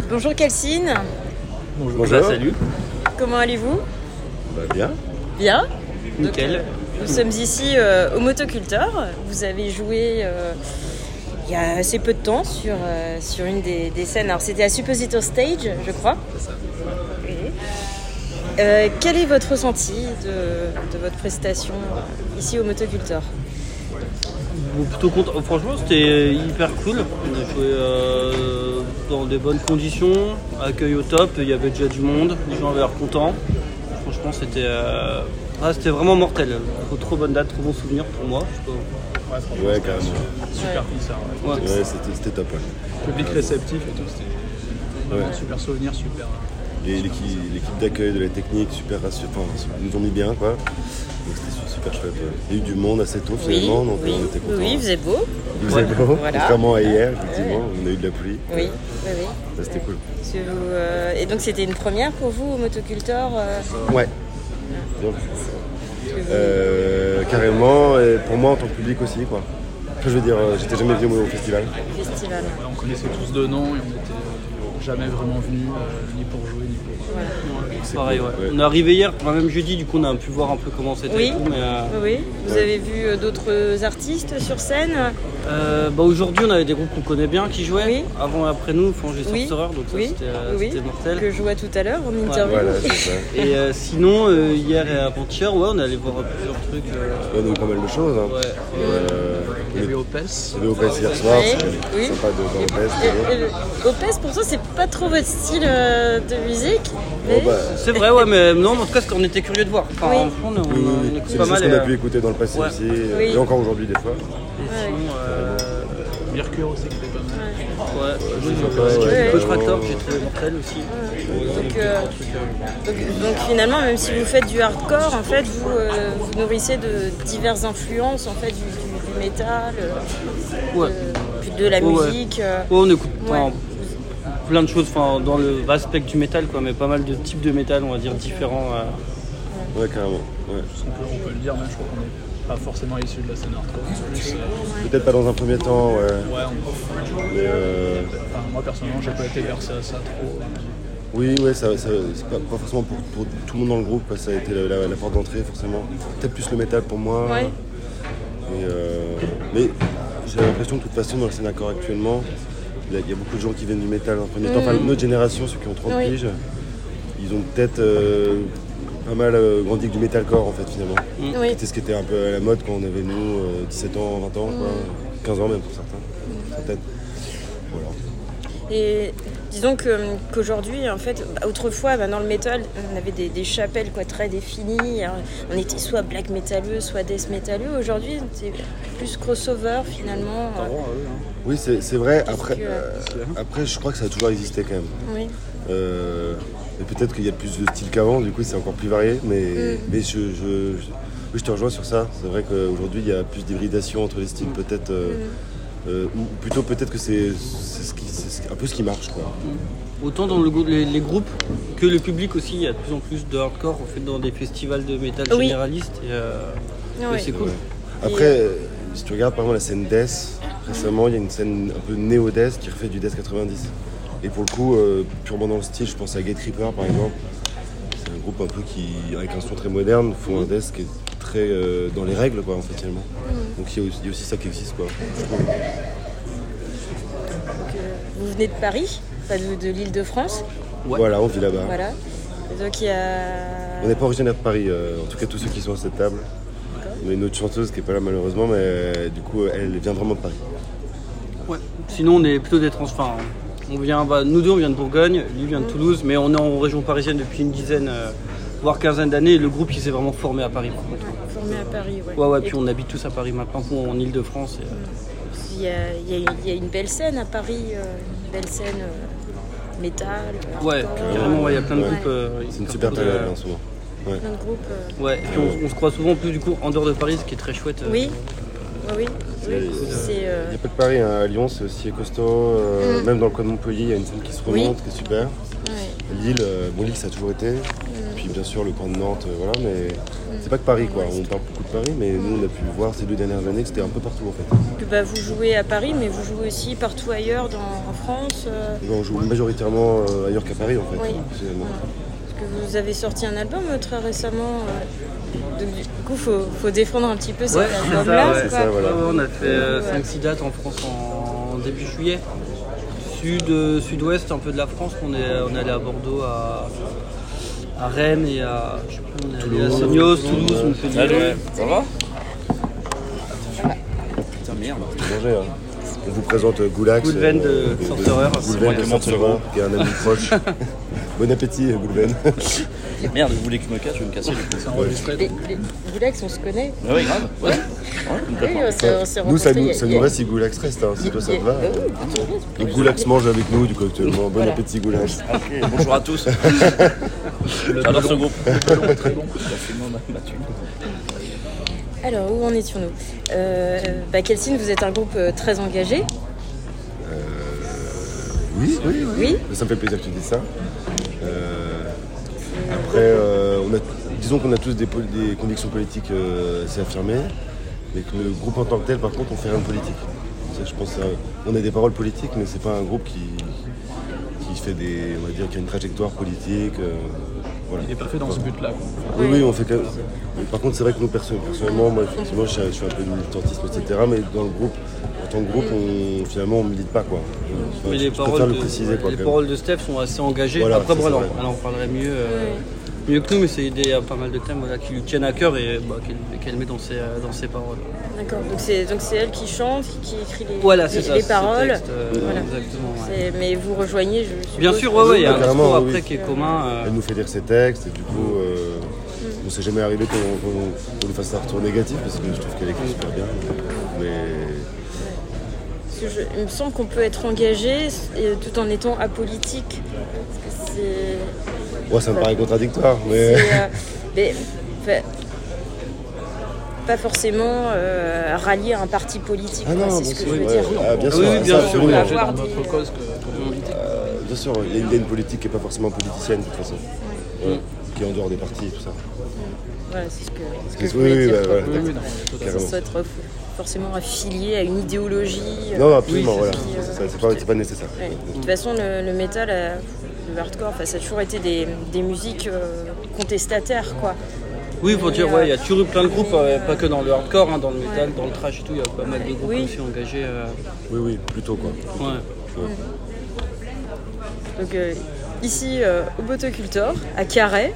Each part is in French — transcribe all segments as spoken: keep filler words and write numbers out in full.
Bonjour Calcine. Bonjour. Bonjour. Bah, salut. Comment allez-vous? Bah, bien. Bien. Nickel. Donc, euh, nous sommes ici euh, au Motoculteur. Vous avez joué euh, il y a assez peu de temps sur, euh, sur une des, des scènes. Alors c'était à Suppositor Stage, je crois. C'est ça. Oui. Euh, quel est votre ressenti de, de votre prestation euh, ici au Motoculteur? Plutôt content. Franchement, c'était hyper cool. On a joué euh, dans des bonnes conditions, accueil au top. Il y avait déjà du monde, les gens avaient l'air contents. Franchement, c'était, euh... ah, c'était vraiment mortel. Trop, trop bonne date, trop bon souvenir pour moi. Ouais, ouais, carrément. Super concert. Ouais, ouais. Ouais, c'était, c'était top. Ouais. Public réceptif et tout, c'était vraiment ouais. Super souvenir, super. Les, l'équipe, l'équipe d'accueil, de la technique, super rassurant. Enfin, ils nous ont mis bien, quoi. Donc c'était super chouette. Ouais. Il y a eu du monde assez tôt finalement, oui, donc oui, on était contents. Oui, il faisait beau. Il faisait beau, voilà. Contrairement à hier, effectivement, ouais. On a eu de la pluie. Oui, oui, oui. Ça, c'était cool. Vous, euh, et donc c'était une première pour vous au Motoculteur euh... Ouais. Donc, euh, carrément, et pour moi en tant que public aussi, quoi. Enfin, je veux dire, j'étais jamais venu au festival. Festival. On connaissait tous de nom et on n'était jamais vraiment venus, euh, ni pour jouer, ni pour... Voilà. Ouais, c'est pareil, cool. Ouais. On est arrivé hier, enfin, même jeudi, du coup on a pu voir un peu comment c'était. Oui, et tout, mais, euh... oui. Vous ouais. avez vu euh, d'autres artistes sur scène? euh, bah, Aujourd'hui on avait des groupes qu'on connaît bien qui jouaient, oui. Avant et après nous, enfin, j'ai oui. Sorcerer, donc ça, oui. c'était, euh, oui. c'était mortel. Que je vois tout à l'heure en interview. Ouais. Voilà, c'est ça. Et euh, sinon, euh, hier et avant-hier, ouais, on est allé voir plusieurs trucs. Euh... Ouais, on a eu pas mal de choses. Hein. Ouais. Euh, il y avait Opes. Il y avait Opes hier soir, oui. c'était oui. sympa de voir Opes. Opes, pourtant, c'est pas trop votre style euh, de musique. Mais... Oh, bah... C'est vrai, ouais, mais non, en tout cas, on était curieux de voir. Enfin, oui. en fond, on, on, oui, oui. on écoute c'est pas des mal. choses qu'on a euh... pu écouter dans le passé ouais. aussi, oui. Et encore aujourd'hui des fois. Et sinon, euh... Mercure aussi qui était pas mal. Ouais, ouais. ouais. ouais. Coach Tractor, j'ai trouvé mortel aussi. Ouais. Donc, euh, donc, donc finalement, même si vous faites du hardcore, en fait, vous euh, vous nourrissez de diverses influences, en fait, du, du, du métal, euh, ouais. de, de la ouais, musique. Euh, ouais, on écoute ouais. enfin, plein de choses enfin, dans le vaste spectre du métal, quoi, mais pas mal de types de métal, on va dire, différents. Euh... Ouais, carrément. Ouais. On, peut, on peut le dire, même, je crois qu'on n'est pas forcément issu de la scène hardcore. Plus, euh... Peut-être pas dans un premier temps, ouais. Ouais, on... Mais euh... enfin, moi, personnellement, j'ai pas été versé à ça trop. Oui, ouais, ça, ça, c'est pas, pas forcément pour, pour tout le monde dans le groupe, ça a été la, la, la porte d'entrée, forcément. Peut-être plus le métal pour moi. Ouais. Et euh... Mais j'ai l'impression que de toute façon, dans le scène hardcore actuellement, il y, y a beaucoup de gens qui viennent du métal en premier mmh. temps. Enfin, notre génération, ceux qui ont trente oui. piges, ils ont peut-être euh, pas mal euh, grandi avec du metalcore en fait, finalement. Mmh. Oui. C'était ce qui était un peu à la mode quand on avait nous, euh, dix-sept ans, vingt ans, mmh. quoi, quinze ans même pour certains. Mmh. Peut-être. Voilà. Et disons que, qu'aujourd'hui, en fait, bah, autrefois, bah, dans le métal, on avait des, des chapelles quoi, très définies. Alors, on était soit black métalleux, soit death métalleux. Aujourd'hui, c'est plus crossover finalement. T'as droit, oui, hein. Oui, c'est, c'est vrai. Après, que... euh, après, je crois que ça a toujours existé quand même. Oui. Euh, et peut-être qu'il y a plus de styles qu'avant, du coup, c'est encore plus varié. Mais, mm. mais je, je, je, je te rejoins sur ça. C'est vrai qu'aujourd'hui, il y a plus d'hybridation entre les styles, mm. peut-être. Euh, mm. euh, ou plutôt, peut-être que c'est, c'est, ce qui, c'est un peu ce qui marche, quoi. Mm. Autant dans le, les, les groupes que le public aussi, il y a de plus en plus de hardcore en fait, dans des festivals de métal oui. généralistes. Et, euh, oui. et c'est cool. Ouais. Après, et... si tu regardes par exemple la scène Death, récemment, il y a une scène un peu néo-Death qui refait du Death quatre-vingt-dix. Et pour le coup, euh, purement dans le style, je pense à Gate Reaper par exemple. C'est un groupe un peu qui, avec un son très moderne, font un Death qui est très euh, dans les règles, quoi, en fait, finalement. Donc il y, a aussi, il y a aussi ça qui existe, quoi. Donc, euh, vous venez de Paris, enfin de, de l'Île-de-France. Ouais. Voilà, on vit là-bas. Voilà. Et donc il y a... On n'est pas originaire de Paris, euh, en tout cas tous ceux qui sont à cette table. On a une autre chanteuse qui n'est pas là malheureusement, mais euh, du coup elle vient vraiment de Paris. Ouais. Sinon on est plutôt des trans. Enfin, on vient, bah, nous deux on vient de Bourgogne, lui vient de Toulouse, mais on est en région parisienne depuis une dizaine, euh, voire quinzaine d'années. Et le groupe il s'est vraiment formé à Paris par contre. Formé à Paris, ouais. Ouais, ouais. Puis on habite tous à Paris maintenant, en Île-de-France. Et, euh... il, y a, il, y a, il y a une belle scène à Paris, euh, une belle scène euh, métal. Ouais, carrément. Ouais, il y a plein de ouais. groupes. Euh, C'est une super période en ce moment. Ouais. Plein de groupes. Euh... Ouais, et puis on, on se croit souvent plus du coup en dehors de Paris, ce qui est très chouette. Euh... Oui, oui, oui. Il n'y euh... a pas de Paris, hein. À Lyon c'est aussi costaud, euh, mm. même dans le coin de Montpellier il y a une scène qui se remonte, oui. qui est super. Ouais. Lille, euh, bon Lille ça a toujours été. Mm. Puis puis bien sûr le camp de Nantes, euh, voilà, mais c'est pas que Paris quoi. On parle beaucoup de Paris, mais nous on a pu voir ces deux dernières années que c'était un peu partout en fait. Que, bah, vous jouez à Paris, mais vous jouez aussi partout ailleurs dans, en France euh... Non, on joue majoritairement euh, ailleurs qu'à Paris en fait. Oui. finalement. Parce que vous avez sorti un album euh, très récemment. Euh... Donc du coup, il faut, faut défendre un petit peu cet Ouais, c'est album-là. ça, ouais. C'est ça, voilà. Ouais, ouais, on a fait euh, Ouais. cinq six dates en France en début juillet. Sud, euh, sud-ouest un peu de la France. On est, on est allé à Bordeaux, à, à Rennes et à, je sais plus, on est allé à Toulouse, Seignos, Toulouse, Toulouse, ouais. Montpellier. Salut, ça va Putain, merde. Manger, hein. On vous présente euh, Goulax. Goulven de Sorcerer. C'est moi Goulven de qui monte le Sorcerer, gros. qui est un ami proche. Bon appétit, euh, Goulven. Merde, vous voulez que je me casse, je vais me casser du coup. C'est enregistré. Les, les Goulax, on se connaît. Ah oui, grave. Ouais. Ouais, Oui, complètement. on s'est, on s'est Nous, ça rencontrés il y nous, a- ça il y nous a- reste si Goulax reste, hein, si toi ça te va. Bah oui, bah oui. Donc Goulax mange avec nous, du coup, actuellement. Bon Voilà. appétit, Goulax. Ok, bonjour à tous. J'adore ce groupe. Très bon. Absolument battu. Alors, où en étions-nous euh, bah, Kelsyn, vous êtes un groupe euh, très engagé. Oui, oui, oui. Oui. Ça me fait plaisir que tu dises ça. Euh, après, euh, on a, disons qu'on a tous des, pol- des convictions politiques euh, assez affirmées, mais que le groupe en tant que tel, par contre, on fait rien de politique. Ça, je pense, euh, on a des paroles politiques, mais c'est pas un groupe qui, qui fait des, on va dire, qui a une trajectoire politique. euh, voilà. Il n'est pas fait dans ce but-là. quoi. Oui, oui, on fait que... Par contre, c'est vrai que nous, perso- personnellement, moi, effectivement, je suis, je suis un peu de militantisme, et cetera. Mais dans le groupe, en tant que groupe, on, finalement, on milite pas, quoi. Enfin, Mais je, les je préfère paroles, le de, préciser, quoi. les quand même. paroles de Steph sont assez engagées. Voilà, Après, ça, voilà, c'est vrai. elle en parlerait mieux, euh, mieux que nous, mais c'est il y a pas mal de thèmes voilà, qui lui tiennent à cœur et bah, qu'elle, qu'elle met dans ses, euh, dans ses paroles. D'accord. Donc c'est, donc c'est elle qui chante, qui écrit les, Voilà, c'est les, ça. les c'est paroles. le texte, euh, Voilà. Exactement. ouais. C'est- Mais vous rejoignez, je suppose. Bien sûr, ouais, ouais, il y a un Carrément, discours oui. après qui est commun. euh, Elle nous fait lire ses textes et du coup, euh, on s'est jamais arrivé qu'on qu'on- qu'on lui fasse un retour négatif parce que je trouve qu'elle écrit super bien. Mais Parce que je- il me semble qu'on peut être engagé et, tout en étant apolitique. Parce que c'est. moi, ça me paraît contradictoire. Mais c'est, euh, mais, enfin, pas forcément euh, rallier à un parti politique, Ah quoi, non, c'est bien ce que sûr, je veux ouais, dire. ouais. Ah, bien Oui, sûr, oui, ça, bien sûr, absolument. oui. On va Engagé avoir dans des- notre cause que, que politique. Euh, bien sûr, il y, a une- il y a une politique qui n'est pas forcément politicienne de toute façon, Voilà. qui est en dehors des partis et tout ça. Voilà, c'est ce que, ce que Oui, je voulais oui, dire. bah, quoi. voilà. Oui, oui, non, mais totalement. Carrément. Sans être forcément affilié à une idéologie. euh, Non, absolument, oui, voilà. c'est- C'est ça, euh, c'est pas, c'est pas nécessaire. Ouais. De toute façon, le, le métal, euh, le hardcore, enfin, ça a toujours été des, des musiques euh, contestataires, quoi. Oui, il faut dire, Mais, ouais, euh, il y a toujours eu plein de groupes, mais, euh, euh, pas que dans le hardcore, hein, dans le métal, ouais. dans le trash et tout, il y a pas mal de groupes Oui. aussi engagés. euh, Oui, oui, plutôt quoi. ouais. Donc euh, ici, euh, au Botocultor, à Carhaix.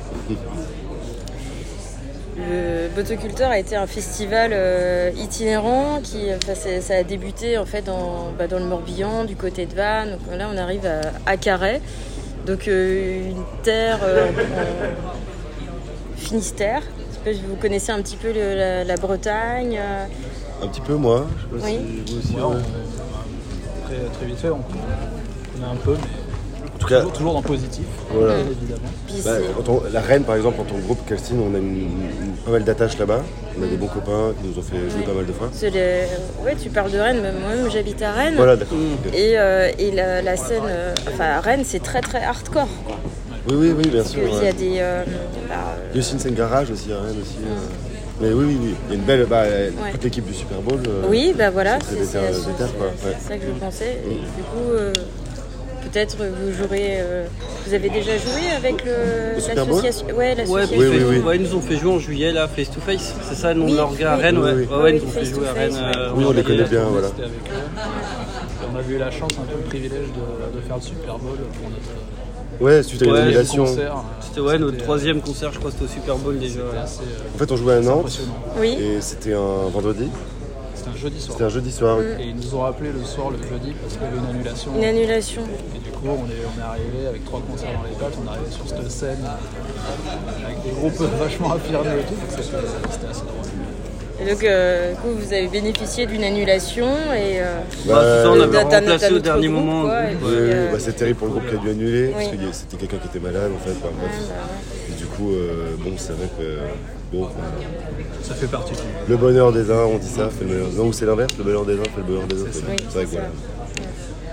Le Botocultor a été un festival euh, itinérant qui, enfin, c'est- ça a débuté en fait dans, bah, dans le Morbihan, du côté de Vannes. Donc là, on arrive à, à Carhaix, donc euh, une terre euh, en Finistère. Je sais pas si vous connaissez un petit peu le- la, la Bretagne. euh, Un petit peu, moi. Je sais pas Oui. si vous aussi. Ouais, on- ouais. très, très vite fait, on connaît un peu, mais En tout cas, toujours, toujours dans le positif, voilà. évidemment. puis Bah, c'est- quand on- la Reine, par exemple, en tant que groupe Kelsyn, on a une, une- pas mal d'attaches là-bas. On a des bons copains qui nous ont fait jouer pas mal de fois. c'est le- ouais, tu parles de Rennes, mais moi-même j'habite à Rennes. Voilà, d'accord. Mm. Ok. Et, euh, et la, la scène, euh, enfin à Rennes, c'est très très hardcore, quoi. Oui, oui, oui, bien Parce sûr. qu'il y a ouais. des. euh, bah, Il y a aussi une scène garage aussi à Rennes aussi. euh. Mais oui, oui, oui. Il y a une belle. Bah, Ouais. toute l'équipe du Super Bowl. euh, oui, bah voilà, c'est c'est des c'est- terres- c'est- des terres, quoi, c'est- ouais. c'est ça que je pensais. Et du coup, euh, peut-être vous jouerez. euh, vous avez déjà joué avec le, Le Super Bowl l'association. Ouais, Ouais, l'association. Oui, oui, Face- oui. ouais, ils nous ont fait jouer en juillet là, Face to Face, c'est ça le nom Oui, de leur gars à oui. Rennes, ouais. Oui, oui. Ouais, ouais, ils Oui, nous ont fait Face to jouer à Face, Rennes. ouais. euh, Oui, on les connaît bien, On voilà. était avec eux. Et on a eu la chance, un peu le privilège de, de faire le Super Bowl pour notre Ouais, suite à Ouais, l'annulation. concert. C'était ouais, notre C'était, troisième concert, je crois, c'était au Super Bowl déjà. C'était ouais. assez euh, En fait, on jouait à Nantes impressionnant. Oui. et c'était un vendredi. C'était un jeudi soir. C'était un jeudi soir. Mm. Et ils nous ont rappelé le soir, le jeudi, parce qu'il y avait une annulation. Une annulation. Et du coup, on est, on est arrivé avec trois concerts dans les pattes, on est arrivé sur cette scène euh, avec des groupes vachement affirmés et tout, donc c'était c'était assez drôle. Et donc, euh, du coup, vous avez bénéficié d'une annulation et. euh, Bah, c'est ça, on Bah, avait d'un- d'un- remplacé d'un au autre dernier groupe, moment. quoi, un et groupe, Oui, puis, oui, euh, bah, c'est terrible pour le groupe qui a dû annuler, parce Oui. que y a- c'était quelqu'un qui était malade en fait. Enfin, bref. bah, ouais. Et du coup, euh, bon, c'est vrai que bon, Ça fait partie. le bonheur des uns, on dit ça, fait le bonheur. Non, ou c'est l'inverse, le bonheur des uns fait le bonheur des autres. Oui, c'est vrai que c'est voilà. ça.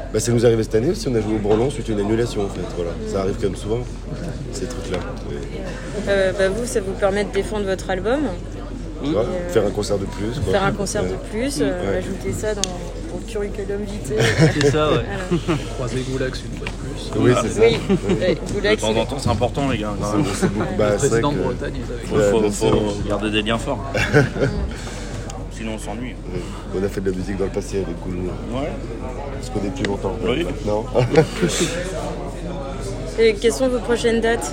Bah, ça nous est arrivé cette année aussi, on a joué au Brelan suite à une annulation en fait. Voilà. Ça arrive quand même souvent, ces trucs-là. Euh, bah, vous, ça vous permet de défendre votre album. Tu vois, euh, faire un concert de plus. Quoi. Faire un concert ouais. de plus, euh, ouais. ajouter ça dans le curriculum vitae. C'est ça, ouais. Voilà. Croiser Goulax une fois de plus. Oui, c'est ça. Oui. Ouais. De temps en temps, c'est important, les gars. C'est, c'est beaucoup. Ouais. Bah, le président que... de Bretagne, il faut, faut, faut, faut garder des liens forts. Sinon, on s'ennuie. On a fait de la musique dans le passé avec Goulou. Ouais. On se connaît depuis longtemps. Oui. Non. Et quelles sont vos prochaines dates?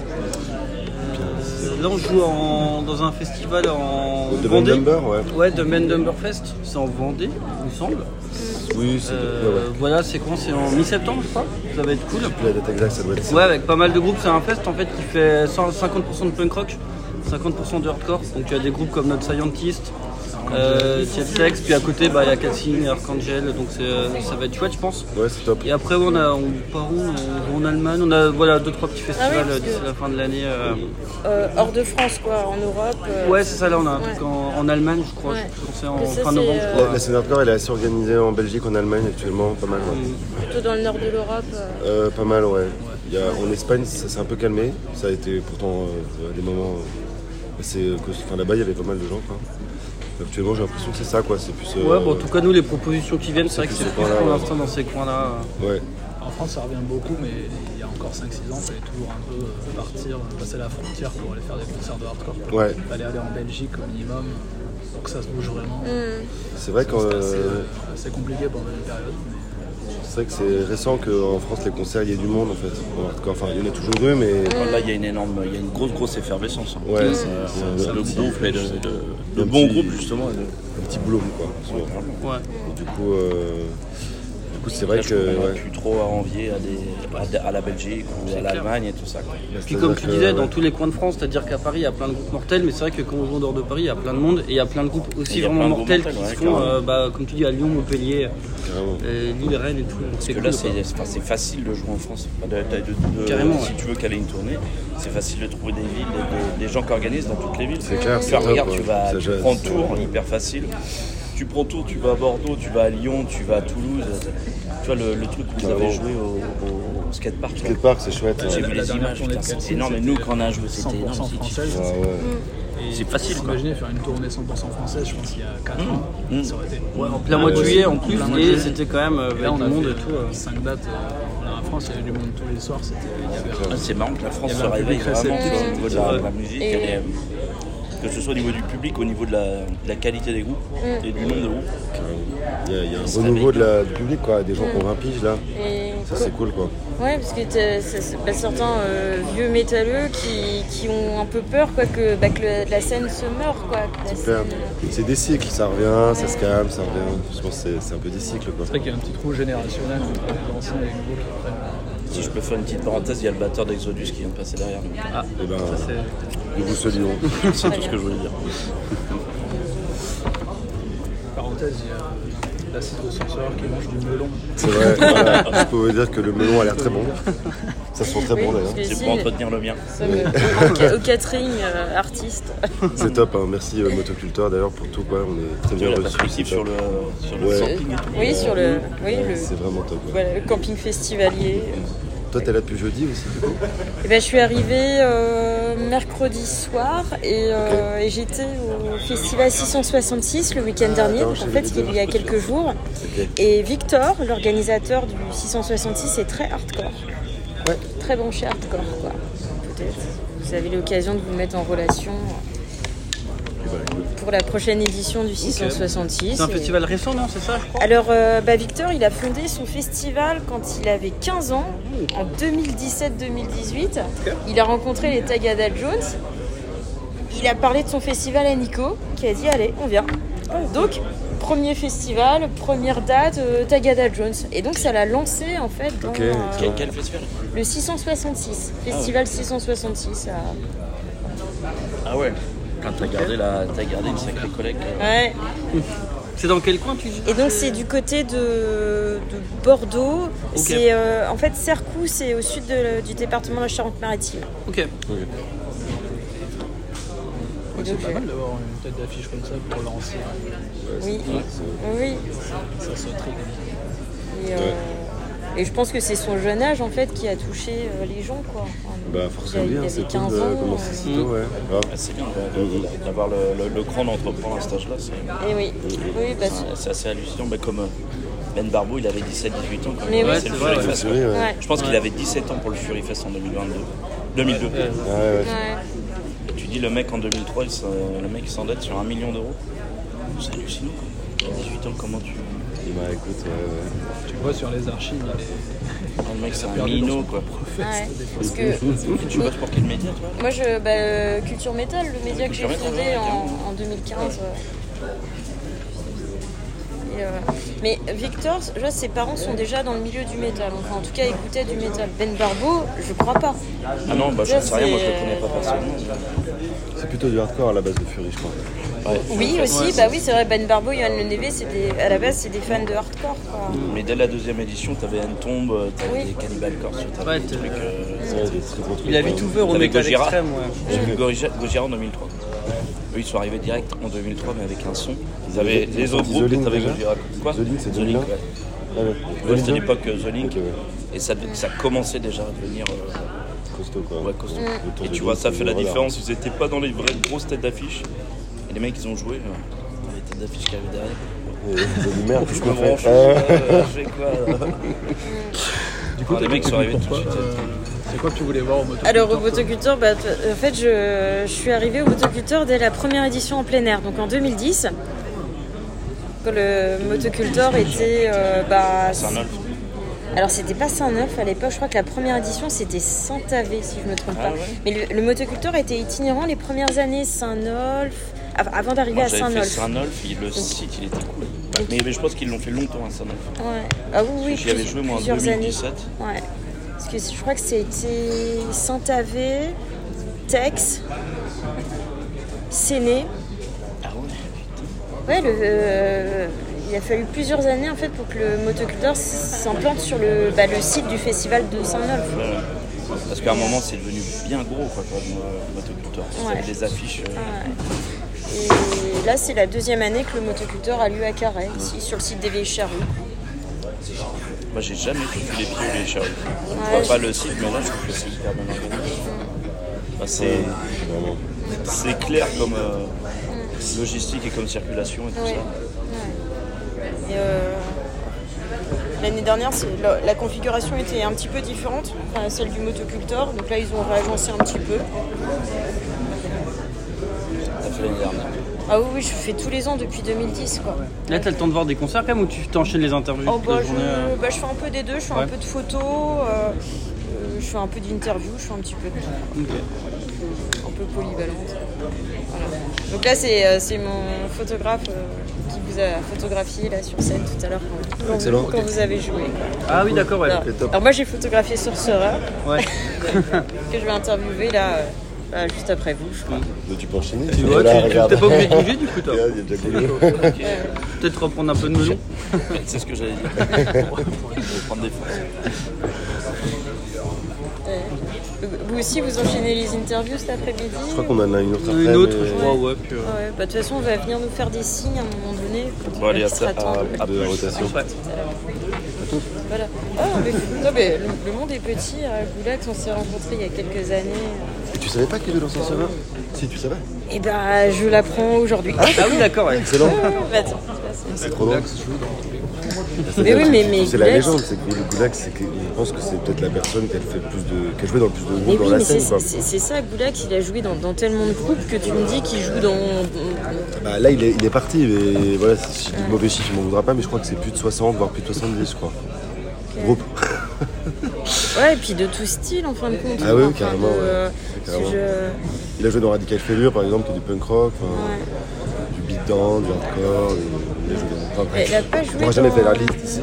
Là, on joue en, dans un festival en The Vendée. Mendumber, ouais. Ouais, The Mendumber Fest. C'est en Vendée, il me semble. Oui, c'est euh, ouais, ouais. Voilà, c'est quand? C'est en mi-septembre, je crois. Ça va être cool. La date exacte, ça doit être ça. Ouais, avec pas mal de groupes. C'est un fest en fait qui fait cinquante pour cent de punk rock, cinquante pour cent de hardcore. Donc tu as des groupes comme Not Scientist, euh, Sex, puis à côté bah, il y a Calcine et Archangel, donc c'est, ça va être chouette je pense. Ouais, c'est top. Et après on a on part où, on va en Allemagne, on a voilà deux trois petits festivals ah oui, d'ici que... la fin de l'année. Euh... Euh, hors de France quoi, en Europe. Euh... Ouais c'est ça, là on a un ouais. truc en, en Allemagne je crois, ouais. je pensais en ça, fin novembre. Euh... La, la scène hardcore elle est assez organisée en Belgique, en Allemagne actuellement, pas mal. Ouais. Mmh. Plutôt dans le nord de l'Europe. Euh... Euh, pas mal ouais. Il y a, en Espagne ça s'est un peu calmé, ça a été pourtant euh, des moments assez, enfin là-bas il y avait pas mal de gens quoi. Actuellement j'ai l'impression que c'est ça quoi, c'est plus... Euh... Ouais bon en tout cas nous les propositions qui viennent c'est, c'est vrai que c'est plus pour l'instant ouais. dans ces coins là. Ouais. En France ça revient beaucoup mais il y a encore cinq six ans il fallait toujours un peu partir, passer la frontière pour aller faire des concerts de hardcore. Ouais. Il fallait aller en Belgique au minimum pour que ça se bouge vraiment. Mmh. C'est vrai que c'est assez, euh... assez compliqué pendant une période. Mais... C'est vrai que c'est récent qu'en France les concerts il y ait du monde en fait. En hardcore. Enfin il y en a toujours eu mais... Mmh. Là il y a une énorme, il y a une grosse grosse effervescence. Hein. Ouais, mmh. c'est, c'est, c'est, c'est le groupe et le, le, le, le bon petit, groupe justement. Le... Un petit bloom quoi. Ouais. Et du coup... Euh... c'est vrai là, que je ouais. plus trop à envier à, des, à, à la Belgique ou c'est à l'Allemagne clair. Et tout ça. Quoi. Puis comme tu disais, que, dans ouais. tous les coins de France, c'est-à-dire qu'à Paris il y a plein de groupes mortels, mais c'est vrai que quand on joue en dehors de Paris, il y a plein de monde et il y a plein de groupes aussi vraiment mortels qui mortels, se font, euh, bah, comme tu dis, à Lyon, Montpellier, euh, Lille, Rennes et tout. Parce c'est que cool, là, c'est, c'est, c'est facile de jouer en France. De, de, de, de, Carrément. Si ouais. tu veux caler une tournée, c'est facile de trouver des villes, de, des gens qui organisent dans toutes les villes. C'est clair. Tu c'est regardes, top, tu vas, tu jette, prends Tours, hyper facile. Tu prends Tours, tu vas à Bordeaux, tu vas à Lyon, tu vas à Toulouse. Tu vois le, le truc où vous avez joué au, au skatepark. Skatepark, c'est chouette. J'ai ouais. vu les images, putain, c'est énorme. Et nous, quand on a joué, c'était énorme. cent pour cent française. Ah, ouais. C'est facile. Imaginez faire une tournée cent pour cent française, je pense qu'il y a quatre ans, mmh. ça aurait été. Ouais, en plein mois de juillet en plus, et c'était quand même avec du monde et tout. cinq dates. En France, il y avait du monde tous les soirs. C'était, il y avait... ah, c'est marrant que la France se réveille vraiment au niveau de la, la musique. Et... Elle est... Que ce soit au niveau du public, au niveau de la, de la qualité des groupes mm. et du nombre de groupes. Il y a, il y a un renouveau de la, du public, quoi. Des gens mm. qui ont vingt piges là. Et ça, c'est cool, quoi. Ouais, parce que c'est, c'est, bah, certains euh, vieux métalleux qui, qui ont un peu peur quoi, que, bah, que le, la scène se meure. Quoi, c'est, scène... c'est des cycles, ça revient, ouais. ça se calme, ça revient. Je pense que c'est, c'est un peu des cycles. Quoi. C'est vrai qu'il y a un petit trou générationnel entre les anciens et les nouveaux qui prennent. Si je peux faire une petite parenthèse, il y a le batteur d'Exodus qui vient de passer derrière nous. Ah, et ben, ça, c'est... nous vous saluons. C'est tout ce que je voulais dire. Parenthèse, il y a l'acide de censeur qui mange du melon. C'est vrai, voilà. Je peux vous dire que le melon a l'air très bon. Ça sent très oui, bon d'ailleurs. C'est pour entretenir le mien. Au catering euh, artiste. C'est top, hein. Merci euh, Motoculteur d'ailleurs pour tout. Quoi. On est très bien reçus. Sur le, sur le ouais. camping et tout. Oui, euh, sur le, oui, ouais, le, c'est vraiment top. Ouais. Voilà, le camping festivalier. Toi, t'es là depuis jeudi aussi du coup ? Eh ben, je suis arrivée euh, mercredi soir et, euh, okay. et j'étais au festival six cent soixante-six le week-end ah, dernier, attends, donc en fait il y a quelques jours. Okay. Et Victor, l'organisateur du six cent soixante-six, est très hardcore. Ouais. Très bon chez hardcore, quoi. Peut-être. Vous avez l'occasion de vous mettre en relation pour la prochaine édition du six cent soixante-six. Okay. C'est un et... festival récent, non ? C'est ça, je crois ? Alors, euh, bah, Victor, il a fondé son festival quand il avait quinze ans, en deux mille dix-sept deux mille dix-huit. Okay. Il a rencontré les Tagada Jones. Il a parlé de son festival à Nico, qui a dit « Allez, on vient ». Donc, premier festival, première date, euh, Tagada Jones. Et donc, ça l'a lancé, en fait, dans... Okay. Euh, quel, quel festival ? Le six cent soixante-six. Festival ah, ouais. six cent soixante-six. À... Ah ouais. Quand t'as gardé, la, t'as gardé une sacrée collecte. Ouais. C'est dans quel coin tu dis ? Et donc c'est du côté de, de Bordeaux. Okay. C'est euh, en fait Cercoux, c'est au sud de, du département de la Charente-Maritime. Ok. okay. Ouais, c'est pas mal d'avoir une tête d'affiche comme ça pour lancer. Oui. Oui. Ça, ça se trigue. Et, euh, Et je pense que c'est son jeune âge en fait qui a touché euh, les gens quoi. Enfin, Bah forcément bien, c'est quinze cool de ans. commencer euh, si tôt, ouais. Grave. Ah, c'est bien de- de- de- d'avoir le, le, le cran d'entreprendre à cet âge-là. C'est, Et oui, oui, bah, c'est, c'est assez hallucinant. Bah, comme euh, Ben Barbeau, il avait dix-sept dix-huit ans quand Mais il a oui. lancé le c'est vrai, Fury ouais. Fest. C'est vrai, ouais. ouais. Je pense qu'il avait dix-sept ans pour le Fury Fest en deux mille vingt-deux. deux mille deux. Ouais. Ah, ouais, ouais. Ouais. Et tu dis le mec en deux mille trois, il s'en- le mec il s'endette sur un million d'euros. C'est hallucinant quoi. dix-huit ans, comment tu. Bah écoute, ouais, ouais. Tu vois sur les archives, il est Ah, le mec c'est un perdu dans minot son quoi. Ouais. Parce que Tu bosses pour quel média toi? moi, je, bah, euh, Culture Métal, le média que j'ai Culture Métal, fondé ouais, en, en deux mille quinze. euh. Et, euh, mais Victor, je vois, ses parents sont déjà dans le milieu du métal. Enfin, en tout cas, écoutaient du métal. Ben Barbeau, je crois pas. Ah non, bah je Ça, sais rien, moi je le c'est- connais pas personnellement. C'est plutôt du hardcore à la base de Fury, je crois. Ouais. Oui, aussi, bah oui, c'est vrai, Ben Barbeau, Yoann Le Nevé, c'est des- à la base, c'est des fans de hardcore. Quoi. Mais dès la deuxième édition, t'avais une tombe, t'avais Oui. des Cannibal Corpse, t'avais Ouais, des t'es- trucs. euh, Ouais, des très gros trucs. Il a vite ouvert au T'avais métal Gojira. extrême, ouais. J'ai vu Gojira Gojira en deux mille trois. Eux ils sont arrivés direct en deux mille trois mais avec un son. Ils avaient Ils les ont autres sorti groupes, The Link t'avais déjà Gojira. Quoi The Link, c'est The deux mille Link, un? ouais. Ah ouais. Ouais, c'était deux mille un? l'époque euh, The Link. Ok, ouais. Et ça, ça commençait déjà à devenir euh, Costaud quoi. ouais, costaud. Autour Et de tu lui, vois, ça c'est fait la voilà. différence. Ils étaient pas dans les vraies grosses têtes d'affiche. Et les mecs, ils ont joué. euh, les têtes d'affiche qu'il y avait derrière. Et ils ont dit merde, qu'est-ce Je qu'on me fait? branche. Ah. euh, Je fais quoi là Du coup, Ah, les t'as mecs sont arrivés tout de pourquoi, suite. euh, C'est quoi que tu voulais voir au motoculteur? Alors au motoculteur, bah, t- en fait je, je suis arrivée au motoculteur dès la première édition en plein air, donc en deux mille dix. Quand le motoculteur était... euh, bah, Saint-Nolf. alors c'était pas Saint-Neuf à l'époque, je crois que la première édition c'était Saint-Avé si je me trompe Ah pas. ouais. Mais le, le motoculteur était itinérant les premières années, Saint-Nolf, av- avant d'arriver Moi à j'avais fait Saint-Nolf. Saint-Nolf, et le site il était cool. Bah, mais, mais je pense qu'ils l'ont fait longtemps à Saint-Nolf. Ouais. Ah oui, oui, J'y avais plus- joué moi en plusieurs deux mille dix-sept. années. Ouais. Parce que je crois que c'était Saint-Avé, Tex, Séné. Ah ouais. Ouais, le, euh, il a fallu plusieurs années en fait pour que le motoculteur s'implante sur le, bah, le site du festival de Saint-Nolf. Ouais. Parce qu'à un moment c'est devenu bien gros quoi comme euh, motoculteur. Il y Ouais. avait des affiches. euh, Ouais. Et là, c'est la deuxième année que le motoculteur a lieu à Carhaix, ici, sur le site des Vieilles Charrues. Moi j'ai jamais foutu les pieds au les charrues. Je Ouais, vois pas le site mais là je trouve que c'est hyper bien organisé. Bah, c'est, Vraiment. c'est clair comme euh, logistique et comme circulation et tout Ouais. ça. Ouais. Et, euh, l'année dernière, c'est- la, la configuration était un petit peu différente, enfin, celle du motoculteur. Donc là, ils ont réagencé un petit peu. T'as fait l'année dernière. Ah oui, oui, je fais tous les ans depuis deux mille dix, quoi. Là, t'as le temps de voir des concerts quand même ou tu t'enchaînes les interviews Oh, toute bah, la journée, euh je, bah, je fais un peu des deux, je fais Ouais. un peu de photos, euh, euh, je fais un peu d'interviews, je fais un petit peu de tout. Ok. Un peu polyvalente. Voilà. Donc là, c'est, euh, c'est mon photographe euh, qui vous a photographié là sur scène tout à l'heure quand, quand Excellent. vous, quand vous avez joué. Ah oui, d'accord, ouais. Alors, Ok, top. alors moi, j'ai photographié Sorcerer Ouais. que je vais interviewer là, euh, là, juste après vous, je crois. Donc tu peux enchaîner. Tu es vois, là, tu- tu regarde. t'es pas obligé de bouger du coup, toi. Regarde, il y a déjà Goulet. Peut-être reprendre un peu de melon. C'est ce que j'allais dire. Pour prendre des forces. Euh, vous aussi, vous enchaînez les interviews cet après-midi Je crois qu'on en a une autre après. Une autre, mais- je crois, ouais. Puis, euh, Ouais, bah, de toute façon, on va venir nous faire des signes à un moment donné. Quand Bon, allez, il à, sera temps. à, à De la rotation. ouais. Voilà. Ah, mais, non, mais le, le monde est petit. À Goulax, on s'est rencontrés il y a quelques années. Et tu savais pas qu'il y avait dans son serveur? Si, tu savais. Et ben, je l'apprends aujourd'hui. Ah oui, d'accord, ouais. Excellent. Ouais, ouais, bah, attends, c'est- C'est trop drôle. Goulag joue dans tous les groupes. Mais oui, mais- mais c'est la Goulag, légende, c'est que le Goulag, c'est que je pense que c'est peut-être la personne qui a fait le plus de, qui a joué dans le plus de Mais groupes dans oui, la mais c'est, scène, quoi. c'est, c'est ça, Goulax, il a joué dans, dans tellement de groupes que tu me dis qu'il joue dans. Bah, là, il est, il est parti, mais voilà, si je dis de mauvais chiffres, il m'en voudra pas, mais je crois que c'est plus de soixante, voire plus de soixante-dix, je crois. Groupe. Ouais, et puis de tout style en fin de compte. Ah oui, Enfin, carrément, de, ouais. euh, Carrément. si je- Il a joué dans Radical Failure, par exemple, qui est du punk rock, enfin, Ouais. du beatdown, du hardcore. Il, il a joué dans plein de Mais il a pas joué On n'aura jamais dans- fait la liste ici.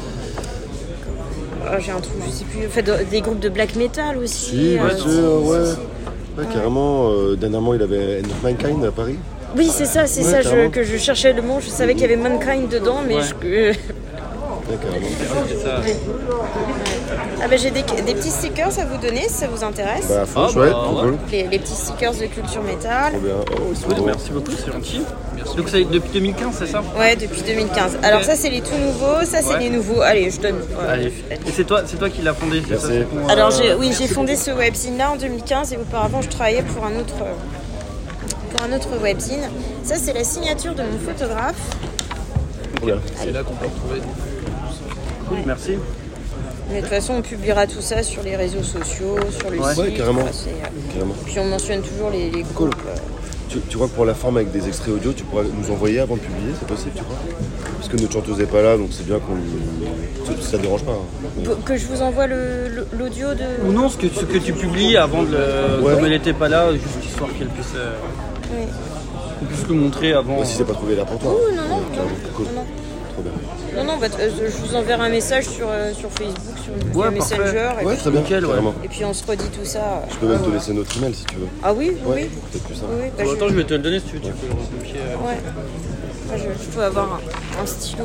Ah, j'ai un trou, je sais plus. Enfin, de- des groupes de black metal aussi. Si, euh, bien sûr, ouais. Ouais, carrément. euh, dernièrement, il avait End of Mankind à Paris. Oui, c'est ça, c'est Ouais, ça je- carrément. que je cherchais le mot. Je savais qu'il y avait Mankind dedans, mais Ouais. je. euh, D'accord. C'est ça. Ah bah j'ai des, des petits stickers à vous donner si ça vous intéresse. Bah, fond, Ah, chouette, bah, trop ouais. cool. Les, les petits stickers de culture métal. Trop bien. Oh, c'est Oui, trop merci beaucoup, c'est gentil. Donc ça depuis deux mille quinze, c'est ça? Ouais, depuis deux mille quinze. Alors ça c'est les tout nouveaux, ça c'est Ouais. les nouveaux. Allez, je donne. ouais. Allez. Et c'est toi, c'est toi qui l'as fondé, c'est ça? Merci. c'est ton, euh, Alors j'ai, oui, j'ai fondé ce webzine là en deux mille quinze et auparavant je travaillais pour un autre, euh, pour un autre webzine. Ça c'est la signature de mon photographe. Trop bien. C'est là qu'on peut retrouver. Cool, merci. Mais de toute façon on publiera tout ça sur les réseaux sociaux, sur le Ouais. site. Ouais, carrément. Enfin, c'est, euh, Carrément. Puis on mentionne toujours les, les Cool. groupes. euh. Tu, tu crois que pour la forme avec des extraits audio, tu pourrais nous envoyer avant de publier, c'est possible, tu crois? Parce que notre chanteuse n'est pas là, donc c'est bien qu'on lui... Ça, ça dérange pas. Hein. Mais- Que- Que je vous envoie le- le- l'audio de. Ou non, ce que, ce que tu publies avant de le... Ouais. Comme elle n'était pas là, juste histoire qu'elle puisse, euh, Oui. qu'on puisse le montrer avant. Ouais, si c'est pas trouvé là pour toi. Oh, non, non, Carrément. Cool. non, non. Trop bien. Non, non, bah, euh, je vous enverrai un message sur, euh, sur Facebook, sur Ouais, via parfait. Messenger. Et, Ouais, puis, très bien. Nickel, ouais. Carrément. et puis on se redit tout ça. Je peux même te laisser notre email si tu veux. Ah oui, Ouais, oui. peut-être plus ça. Oui, oui, bah, Bon, je- attends, je vais te le donner si tu veux, tu peux le recopier. euh. Ouais. Moi, je, je peux avoir un, un stylo.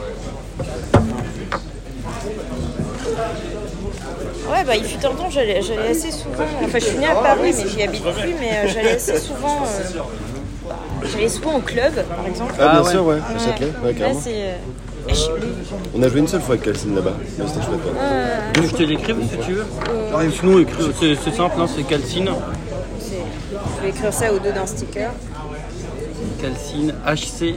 euh. Ouais, bah il fut un temps, j'allais j'allais assez souvent. Enfin, je suis née à Paris, mais j'y habite plus. Mais euh, j'allais assez souvent. euh, J'allais souvent au club, par exemple. Ah, bien Ah, sûr, ouais, Ouais. à Châtelet, ouais, Là, carrément. c'est. euh, je sais plus. On a joué une seule fois avec Calcine là-bas, mais c'était chouette. Ouais. Ah, Tu veux que je te l'écrive si tu veux? Et sinon, écris- c'est c'est simple, hein, c'est Calcine. c'est- je vais écrire ça au dos d'un sticker. Calcine, H C.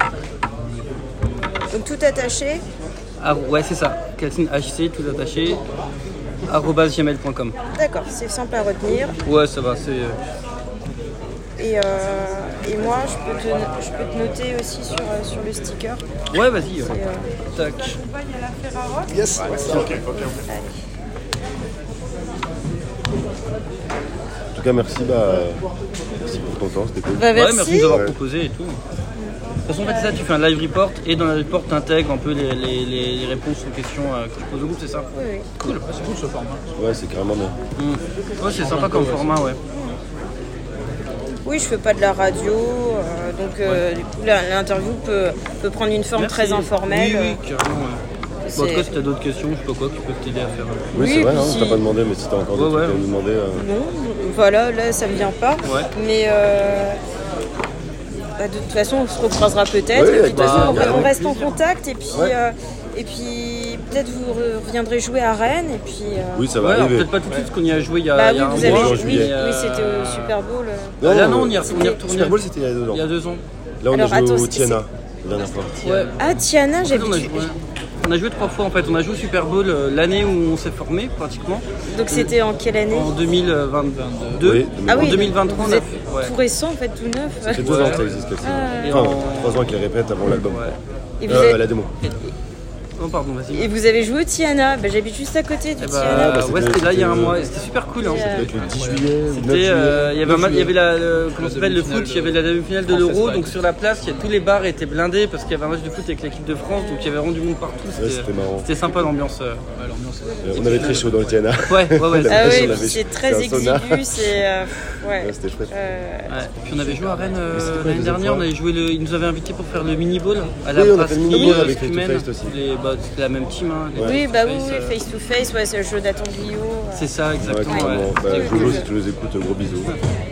Donc tout attaché. Ah, ouais, c'est ça. Calcine, H C, tout attaché. arobase gmail point com. D'accord, c'est simple à retenir. Ouais, ça va, c'est. euh, Et, euh, et moi, je peux, te, je peux te noter aussi sur, euh, sur le sticker. Ouais, vas-y. Et, ouais. euh, Tac. Yes. En tout cas, merci, bah, merci pour ton temps, c'était cool. bah, Ouais, merci. merci de nous avoir Ouais. proposé et tout. De toute façon, en fait, c'est ça, tu fais un live report et dans le report, tu intègres un peu les, les, les, les réponses aux questions euh, que tu poses au groupe, c'est ça? Oui, oui. Cool. C'est cool ce format. Ouais, c'est carrément bien. Mm. Ouais, c'est sympa comme format, ouais. Oui, je fais pas de la radio, euh, donc euh, du coup, la- l'interview peut, peut prendre une forme Merci. très informelle. Oui, oui, carrément. Ouais. C'est- Bon, en tout cas, si t'as d'autres questions, je sais pas quoi, qui peuvent t'aider à faire. Oui, Oui, c'est vrai, puis hein, si- on t'a pas demandé, mais si t'as encore des Ouais, trucs ouais. à nous demander. euh, Non, voilà, là, ça me vient pas. Ouais. Mais euh, bah, de toute façon, on se recroisera peut-être. Oui, Et puis, de toute bah, façon, on- avec on reste en plaisir. contact. Et puis, Ouais. euh, et puis peut-être vous reviendrez jouer à Rennes. Et puis, euh, Oui, ça Ouais, va alors arriver. peut-être pas tout de suite, parce qu'on y a joué il y a, bah il y oui, a un vous mois. avez en oui, juillet. oui, c'était au Super Bowl. euh. Non, Là, non, non, on y est on y est Super retourné. Bowl, c'était il y a deux ans. Il y a deux ans. Là, on Alors, a joué attends, au c'est- Tiana, la dernière fois. Ouais. Ah, Tiana, En fait, j'habite. on, a joué, on a joué trois fois en fait. On a joué au Super Bowl euh, l'année où on s'est formé pratiquement. Donc c'était en quelle année? En deux mille vingt-deux. Oui, Ah oui, en deux mille vingt-trois, vous on a êtes fait- ouais. tout récent en fait, tout neuf. Ça fait deux ans que ça existe, Calcine. Et Enfin, en- trois ans avec les répètes avant l'album. Ouais. Et vous, Euh, avez... la démo. Oh, pardon, vas-y. et vous avez joué au Tiana. Bah, j'habite juste à côté du Eh Tiana. bah, bah, ouais, c'était- c'était là il y a un c'était- mois. Et c'était super cool. Hein. C'était, Peut-être le dix juillet ou neuf C'était, juillet. euh, il y avait un neuf match- il y avait juillet. la, le, comment ça s'appelle, le foot, il y avait la demi-finale de l'Euro, Française donc Fight. sur la place, il y a, tous les bars étaient blindés parce qu'il y avait un match de foot avec l'équipe de France, donc il y avait vraiment du monde partout. Ouais, c'était marrant. C'était sympa l'ambiance. euh. Ouais, l'ambiance est- Euh, On avait très chaud dans le Tiana. Ouais, ouais, ouais. La Ah vache, oui, on puis avait- c'est très c'est un sauna. exigu, c'est euh, ouais. Ouais, c'était chouette. Euh, Ouais. Puis on avait joué à Rennes euh, Mais c'était quoi, l'année les dernière, on autres avait joué le, ils nous avaient invités pour faire le mini ball à la Oui, on a fait le brasserie mini-ball euh, avec Face to Scumen. Face aussi. Les- bah, c'était la même team. Hein, les Oui, Face bah to oui, Face, oui, euh, face to face, ouais, c'est le jeu d'Atanglio. euh. C'est ça, Ouais, exactement. carrément. ouais. Bah, C'était Jojo, cool. si tu nous écoutes, gros bisous.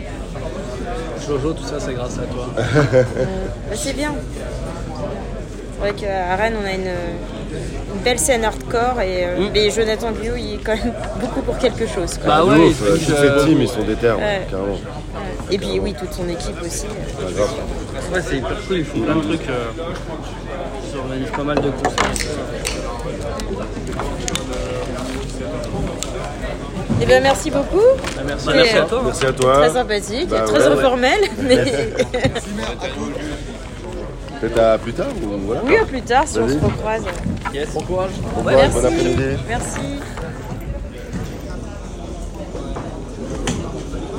Jojo, tout ça, c'est grâce à toi. Bah, c'est bien. C'est vrai qu'à Rennes, on a une, une belle scène hardcore et euh, Mm. mais Jonathan Guillot, il est quand même beaucoup pour quelque chose. Quoi. Bah De ouais, ouf, et euh, puis, toute euh, cette team, ils sont déter, Ouais. carrément. Ouais. Et puis oui, toute son équipe aussi. Pas grave. Ouais, c'est hyper cool, ils font plein de trucs. euh, Ils organisent pas mal de concerts. Eh bien, merci beaucoup. Ah, merci, Et, merci à euh, toi. Merci à toi. Très sympathique, Bah, très ouais, ouais. informel, mais Peut-être à plus tard ou voilà. oui, à plus tard si on Vas-y. se recroise. Yes. Bon courage. Bon Ouais, courage, bon Merci. après-midi. Merci.